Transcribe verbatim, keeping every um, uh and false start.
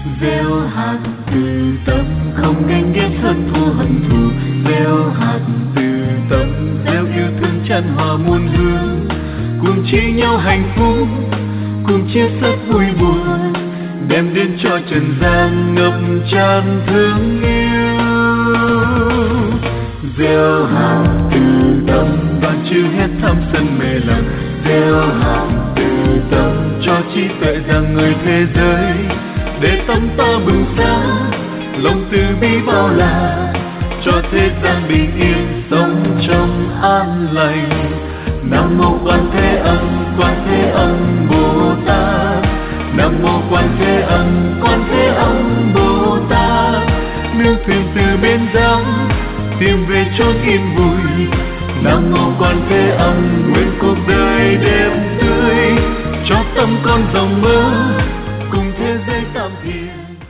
gieo hạt từ tâm, không ganh ghét hơn thua hận thù. Gieo hạt từ tâm, gieo yêu thương chan hòa muôn hương, cùng chia nhau hạnh phúc, cùng chia sẻ vui buồn, đem đến cho trần gian ngập tràn thương yêu. Gieo hạt từ tâm, đoạn chưa hết tham sân mê lầm. Gieo hạt từ tâm, cho trí tuệ rằng người thế giới, để tâm ta bừng sáng, lòng từ bi bao la, cho thế gian bình yên sống trong an lành. Nam mô Quan Thế Âm, Quan Thế Âm Bồ Tát. Nam mô Quan Thế Âm, Quan Thế Âm Bồ Tát. Nương thuyền từ bên giang, tìm về chốn yên vui. Nam mô Quan Thế Âm, nguyện cuộc đời đẹp tươi, cho tâm con rộng mơ, cùng thế giới tam thiền.